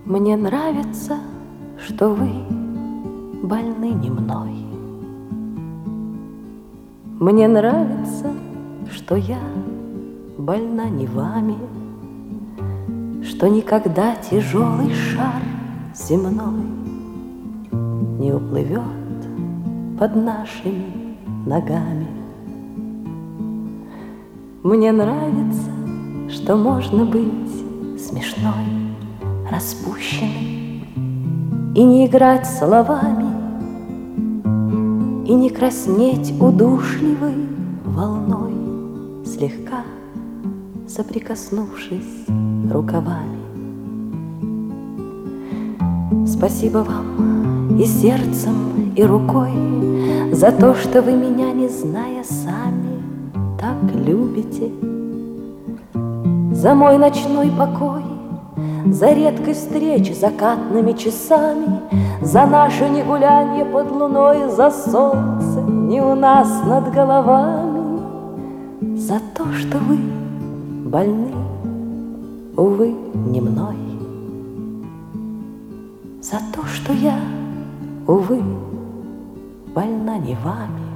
Мне нравится, что вы больны не мной. Мне нравится, что я больна не вами, что никогда тяжелый шар земной не уплывет под нашими ногами. Мне нравится, что можно быть смешной, распущенной и не играть словами, и не краснеть удушливой волной, слегка соприкоснувшись рукавами. Спасибо вам и сердцем, и рукой за то, что вы меня, не зная сами, так любите, за мой ночной покой, за редкость встреч закатными часами, за наше негулянье под луной, за солнце не у нас над головами, за то, что вы больны, увы, не мной, за то, что я, увы, больна не вами.